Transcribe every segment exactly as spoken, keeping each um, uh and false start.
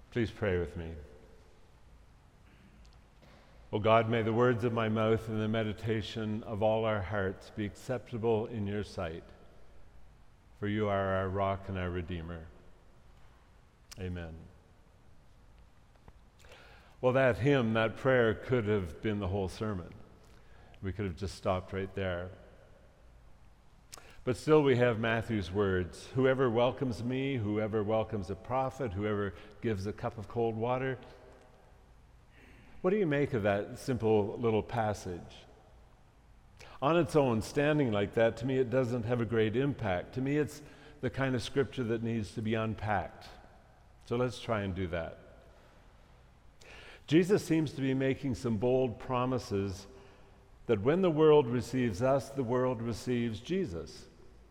Please pray with me. O God, may the words of my mouth and the meditation of all our hearts be acceptable in your sight, for you are our rock and our Redeemer. Amen. Well, that hymn, that prayer could have been the whole sermon. We could have just stopped right there. But still we have Matthew's words, whoever welcomes me, whoever welcomes a prophet, whoever gives a cup of cold water. What do you make of that simple little passage? On its own, standing like that, to me it doesn't have a great impact. To me it's the kind of scripture that needs to be unpacked. So let's try and do that. Jesus seems to be making some bold promises that when the world receives us, the world receives Jesus.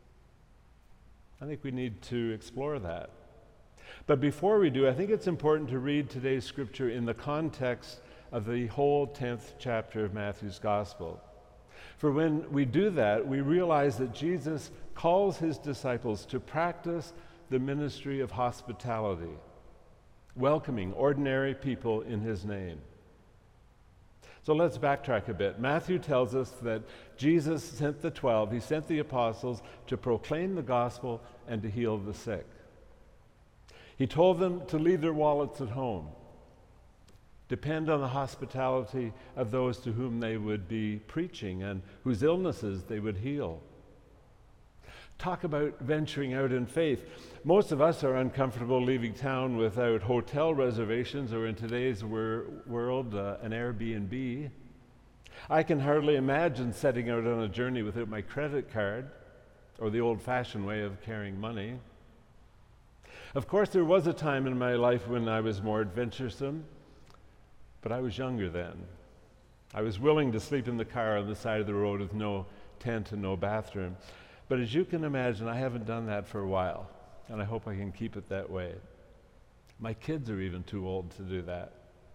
I think we need to explore that. But before we do, I think it's important to read today's scripture in the context of the whole tenth chapter of Matthew's Gospel. For when we do that, we realize that Jesus calls his disciples to practice the ministry of hospitality, welcoming ordinary people in his name. So let's backtrack a bit. Matthew tells us that Jesus sent the twelve, he sent the apostles to proclaim the gospel and to heal the sick. He told them to leave their wallets at home, depend on the hospitality of those to whom they would be preaching and whose illnesses they would heal. Talk about venturing out in faith. Most of us are uncomfortable leaving town without hotel reservations, or in today's wor- world, uh, an Airbnb. I can hardly imagine setting out on a journey without my credit card, or the old-fashioned way of carrying money. Of course, there was a time in my life when I was more adventuresome, but I was younger then. I was willing to sleep in the car on the side of the road with no tent and no bathroom. But as you can imagine, I haven't done that for a while, and I hope I can keep it that way. My kids are even too old to do that.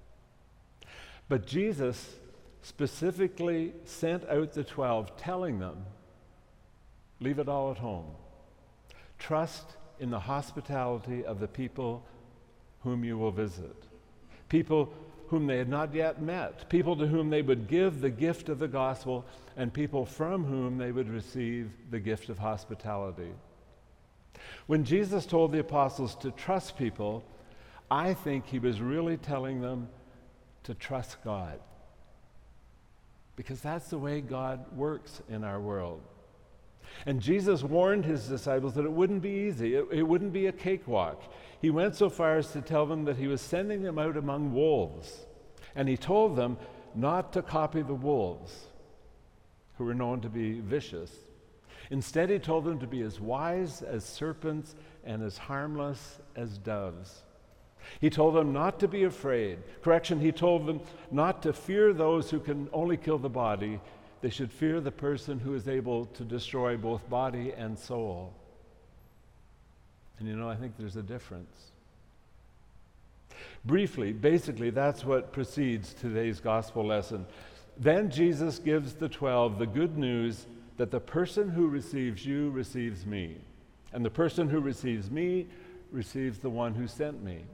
But Jesus specifically sent out the twelve, telling them, leave it all at home. Trust in the hospitality of the people whom you will visit, people whom they had not yet met, people to whom they would give the gift of the gospel, and people from whom they would receive the gift of hospitality. When Jesus told the apostles to trust people, I think he was really telling them to trust God, because that's the way God works in our world. And Jesus warned his disciples that it wouldn't be easy, it, it wouldn't be a cakewalk. He went so far as to tell them that he was sending them out among wolves. And he told them not to copy the wolves, who were known to be vicious. Instead, he told them to be as wise as serpents and as harmless as doves. He told them not to be afraid. Correction, he told them not to fear those who can only kill the body. They should fear the person who is able to destroy both body and soul. And you know, I think there's a difference. Briefly, basically, that's what precedes today's gospel lesson. Then Jesus gives the twelve the good news that the person who receives you receives me, and the person who receives me receives the one who sent me.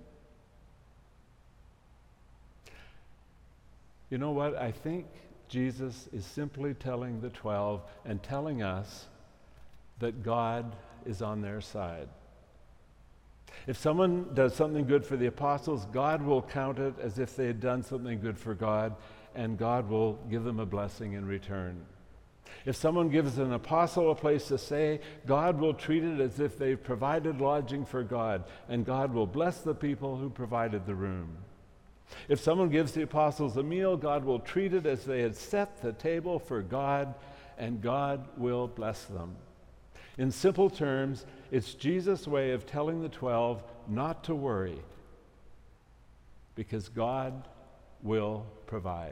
You know what? I think Jesus is simply telling the twelve and telling us that God is on their side. If someone does something good for the apostles, God will count it as if they had done something good for God, and God will give them a blessing in return. If someone gives an apostle a place to stay, God will treat it as if they've provided lodging for God, and God will bless the people who provided the room. If someone gives the apostles a meal, God will treat it as they had set the table for God, and God will bless them. In simple terms, it's Jesus' way of telling the twelve not to worry, because God will provide.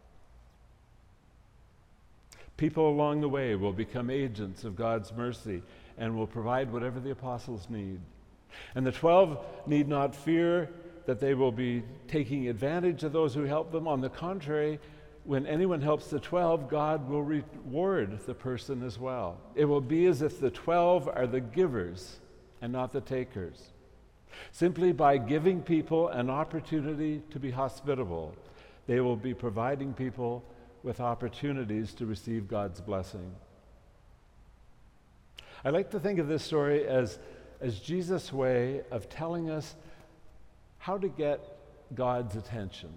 People along the way will become agents of God's mercy and will provide whatever the apostles need. And the twelve need not fear that they will be taking advantage of those who help them. On the contrary, when anyone helps the twelve, God will reward the person as well. It will be as if the twelve are the givers and not the takers. Simply by giving people an opportunity to be hospitable, they will be providing people with opportunities to receive God's blessing. I like to think of this story as, as Jesus' way of telling us how to get God's attention.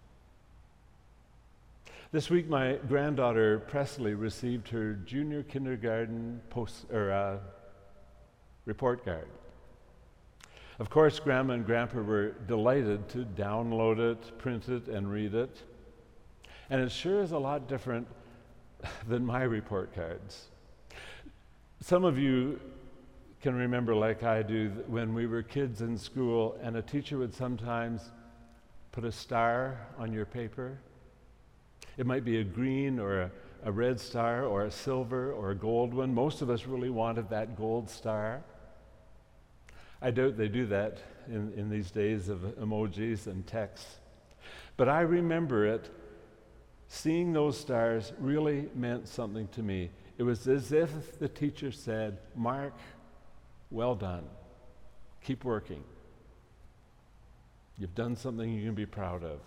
This week, my granddaughter Presley received her junior kindergarten post or uh, report card. Of course, Grandma and Grandpa were delighted to download it, print it, and read it. And it sure is a lot different than my report cards. Some of you can remember, like I do, when we were kids in school and a teacher would sometimes put a star on your paper. It might be a green or a, a red star or a silver or a gold one. Most of us really wanted that gold star. I doubt they do that in, in these days of emojis and texts. But I remember it, seeing those stars really meant something to me. It was as if the teacher said, "Mark, well done. Keep working. You've done something you can be proud of."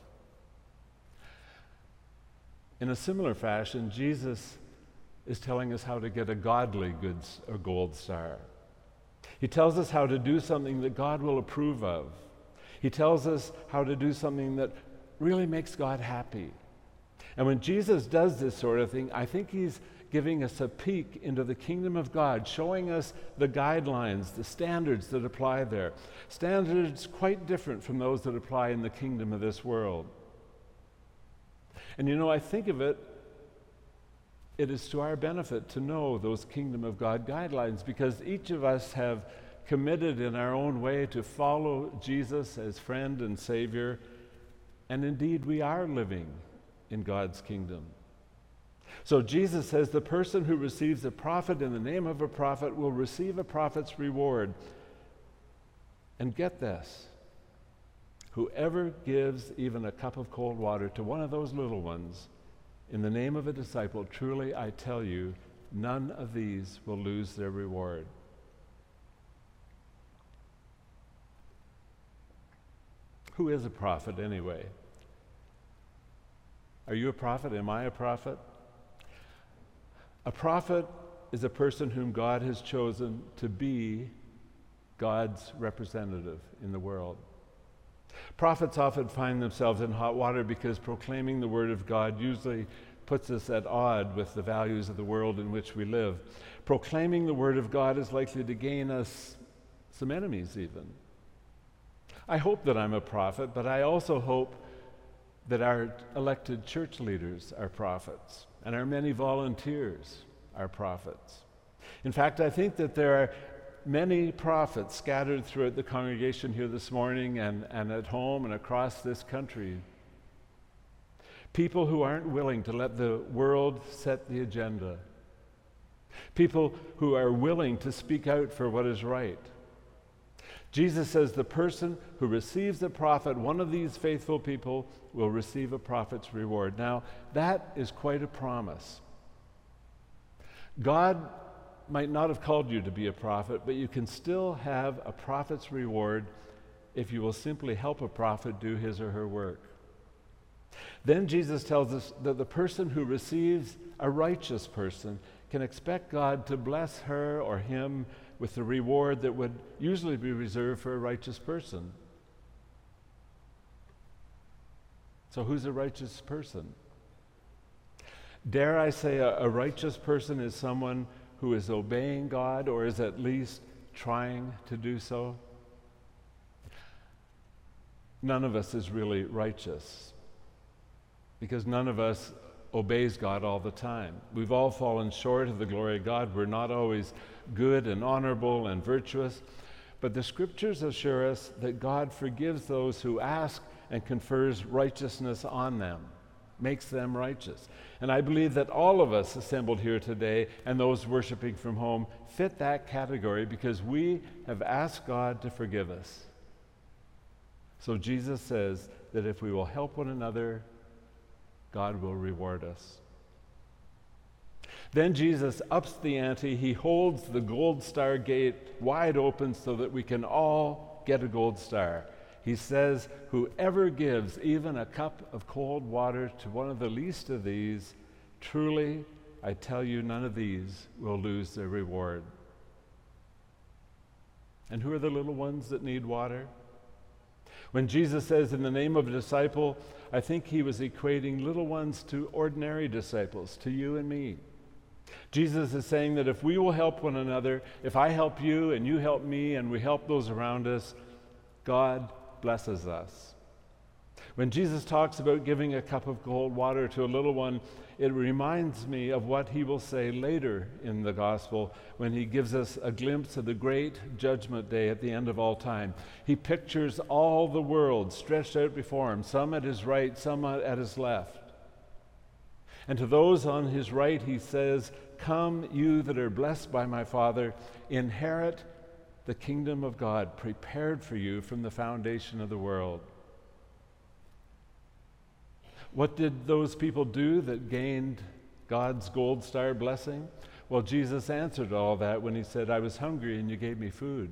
In a similar fashion, Jesus is telling us how to get a godly good or gold star. He tells us how to do something that God will approve of. He tells us how to do something that really makes God happy. And when Jesus does this sort of thing, I think he's giving us a peek into the kingdom of God, showing us the guidelines, the standards that apply there. Standards quite different from those that apply in the kingdom of this world. And you know, I think of it, it is to our benefit to know those kingdom of God guidelines, because each of us have committed in our own way to follow Jesus as friend and Savior, and indeed we are living in God's kingdom. So Jesus says the person who receives a prophet in the name of a prophet will receive a prophet's reward. And get this, whoever gives even a cup of cold water to one of those little ones in the name of a disciple, truly I tell you, none of these will lose their reward. Who is a prophet anyway? Are you a prophet? Am I a prophet? A prophet is a person whom God has chosen to be God's representative in the world. Prophets often find themselves in hot water because proclaiming the word of God usually puts us at odds with the values of the world in which we live. Proclaiming the word of God is likely to gain us some enemies even. I hope that I'm a prophet, but I also hope that our elected church leaders are prophets, and our many volunteers are prophets. In fact, I think that there are many prophets scattered throughout the congregation here this morning and, and at home and across this country. People who aren't willing to let the world set the agenda. People who are willing to speak out for what is right. Jesus says the person who receives a prophet, one of these faithful people, will receive a prophet's reward. Now, that is quite a promise. God might not have called you to be a prophet, but you can still have a prophet's reward if you will simply help a prophet do his or her work. Then Jesus tells us that the person who receives a righteous person can expect God to bless her or him with the reward that would usually be reserved for a righteous person. So who's a righteous person? Dare I say a, a righteous person is someone who is obeying God or is at least trying to do so? None of us is really righteous because none of us obeys God all the time. We've all fallen short of the glory of God. We're not always good and honorable and virtuous, but the scriptures assure us that God forgives those who ask and confers righteousness on them, makes them righteous. And I believe that all of us assembled here today and those worshiping from home fit that category because we have asked God to forgive us. So Jesus says that if we will help one another, God will reward us. Then Jesus ups the ante. He holds the gold star gate wide open so that we can all get a gold star. He says, whoever gives even a cup of cold water to one of the least of these, truly, I tell you, none of these will lose their reward. And who are the little ones that need water? When Jesus says in the name of a disciple, I think he was equating little ones to ordinary disciples, to you and me. Jesus is saying that if we will help one another, if I help you and you help me and we help those around us, God blesses us. When Jesus talks about giving a cup of cold water to a little one, it reminds me of what he will say later in the gospel when he gives us a glimpse of the great judgment day at the end of all time. He pictures all the world stretched out before him, some at his right, some at his left. And to those on his right, he says, come, you that are blessed by my Father, inherit the kingdom of God, prepared for you from the foundation of the world. What did those people do that gained God's gold star blessing? Well, Jesus answered all that when he said, I was hungry and you gave me food.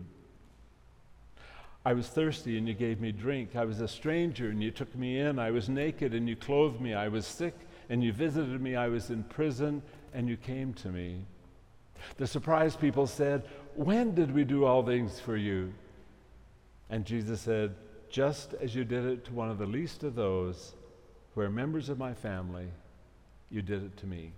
I was thirsty and you gave me drink. I was a stranger and you took me in. I was naked and you clothed me. I was sick and you visited me. I was in prison and you came to me. The surprised people said, when did we do all things for you? And Jesus said, just as you did it to one of the least of those who are members of my family, you did it to me.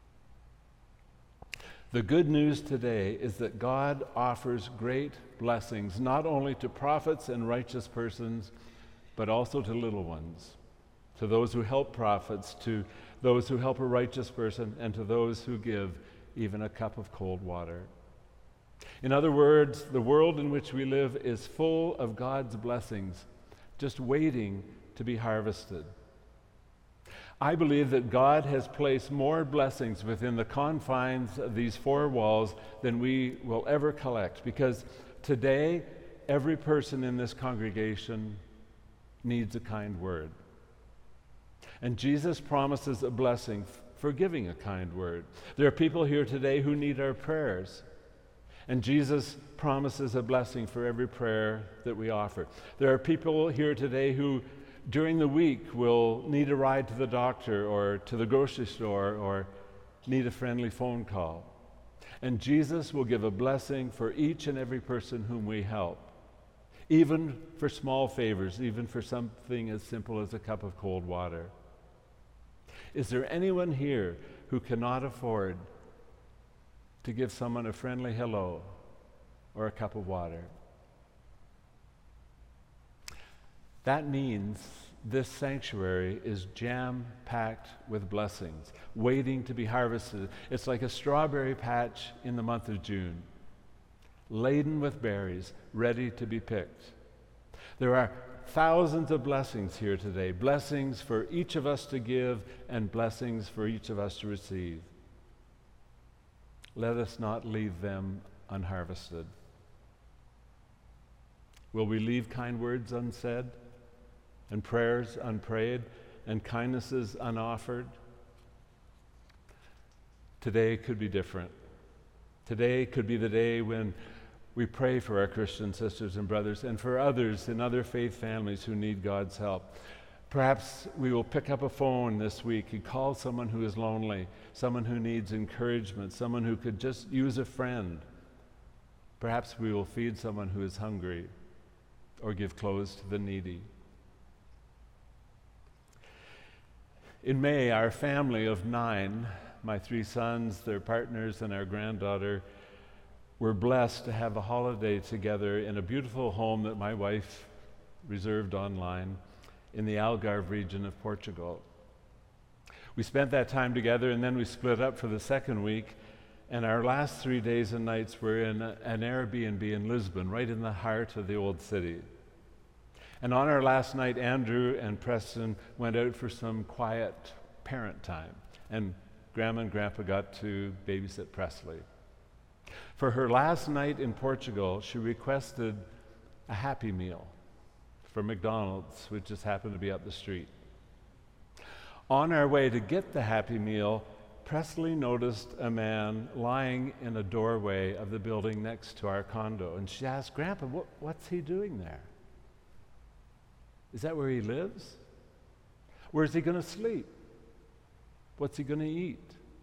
The good news today is that God offers great blessings, not only to prophets and righteous persons, but also to little ones, to those who help prophets, to those who help a righteous person, and to those who give even a cup of cold water. In other words, the world in which we live is full of God's blessings, just waiting to be harvested. I believe that God has placed more blessings within the confines of these four walls than we will ever collect, because today, every person in this congregation needs a kind word. And Jesus promises a blessing for giving a kind word. There are people here today who need our prayers, and Jesus promises a blessing for every prayer that we offer. There are people here today who during the week will need a ride to the doctor or to the grocery store or need a friendly phone call. And Jesus will give a blessing for each and every person whom we help, even for small favors, even for something as simple as a cup of cold water. Is there anyone here who cannot afford to give someone a friendly hello or a cup of water? That means this sanctuary is jam-packed with blessings, waiting to be harvested. It's like a strawberry patch in the month of June, laden with berries, ready to be picked. There are thousands of blessings here today, blessings for each of us to give and blessings for each of us to receive. Let us not leave them unharvested. Will we leave kind words unsaid, and prayers unprayed, and kindnesses unoffered? Today could be different. Today could be the day when we pray for our Christian sisters and brothers and for others in other faith families who need God's help. Perhaps we will pick up a phone this week and call someone who is lonely, someone who needs encouragement, someone who could just use a friend. Perhaps we will feed someone who is hungry or give clothes to the needy. In May, our family of nine, my three sons, their partners, and our granddaughter, were blessed to have a holiday together in a beautiful home that my wife reserved online in the Algarve region of Portugal. We spent that time together, and then we split up for the second week, and our last three days and nights were in a, an Airbnb in Lisbon, right in the heart of the old city. And on our last night, Andrew and Preston went out for some quiet parent time, and Grandma and Grandpa got to babysit Presley. For her last night in Portugal, she requested a Happy Meal from McDonald's, which just happened to be up the street. On our way to get the Happy Meal, Presley noticed a man lying in a doorway of the building next to our condo, and she asked, "Grandpa, what, what's he doing there? Is that where he lives? Where's he going to sleep? What's he going to eat?"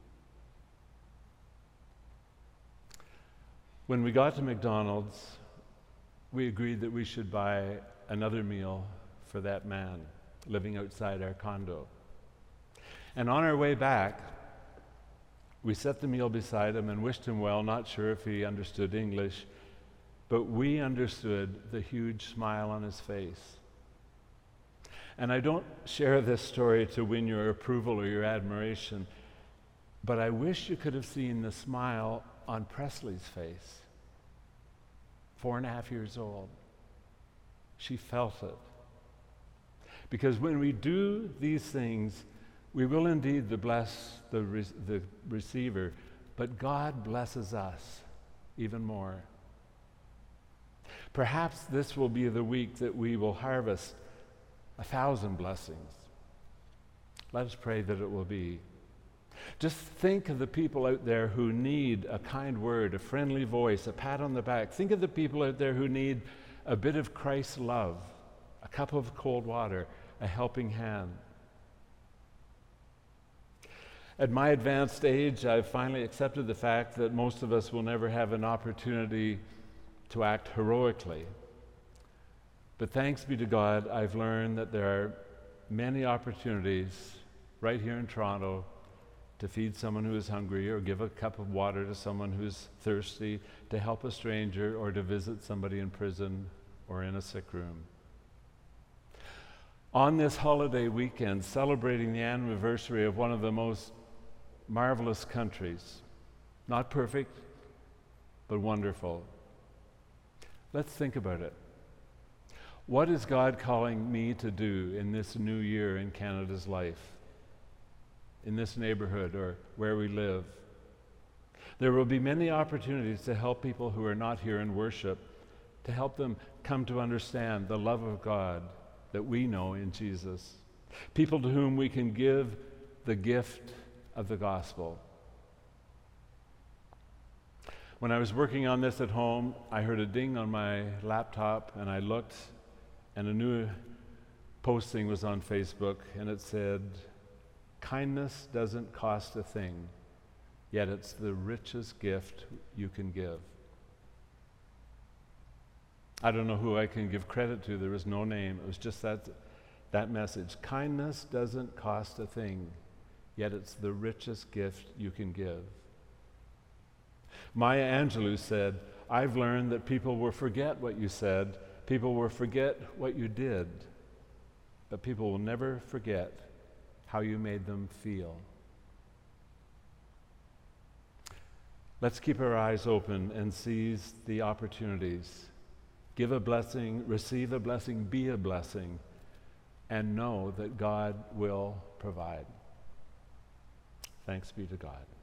When we got to McDonald's, we agreed that we should buy another meal for that man living outside our condo. And on our way back, we set the meal beside him and wished him well, not sure if he understood English, but we understood the huge smile on his face. And I don't share this story to win your approval or your admiration, but I wish you could have seen the smile on Presley's face. Four and a half years old. She felt it. Because when we do these things, we will indeed the bless the, re- the receiver, but God blesses us even more. Perhaps this will be the week that we will harvest a thousand blessings. Let us pray that it will be. Just think of the people out there who need a kind word, a friendly voice, a pat on the back. Think of the people out there who need a bit of Christ's love, a cup of cold water, a helping hand. At my advanced age, I've finally accepted the fact that most of us will never have an opportunity to act heroically. But thanks be to God, I've learned that there are many opportunities right here in Toronto to feed someone who is hungry, or give a cup of water to someone who's thirsty, to help a stranger, or to visit somebody in prison or in a sick room. On this holiday weekend, celebrating the anniversary of one of the most marvelous countries, not perfect, but wonderful, let's think about it. What is God calling me to do in this new year in Canada's life? In this neighborhood or where we live? There will be many opportunities to help people who are not here in worship, to help them come to understand the love of God that we know in Jesus. People to whom we can give the gift of the gospel. When I was working on this at home, I heard a ding on my laptop, and I looked, and a new posting was on Facebook, and it said, "Kindness doesn't cost a thing, yet it's the richest gift you can give." I don't know who I can give credit to. There was no name. It was just that, that message. Kindness doesn't cost a thing, yet it's the richest gift you can give. Maya Angelou said, "I've learned that people will forget what you said, people will forget what you did, but people will never forget how you made them feel." Let's keep our eyes open and seize the opportunities. Give a blessing, receive a blessing, be a blessing, and know that God will provide. Thanks be to God.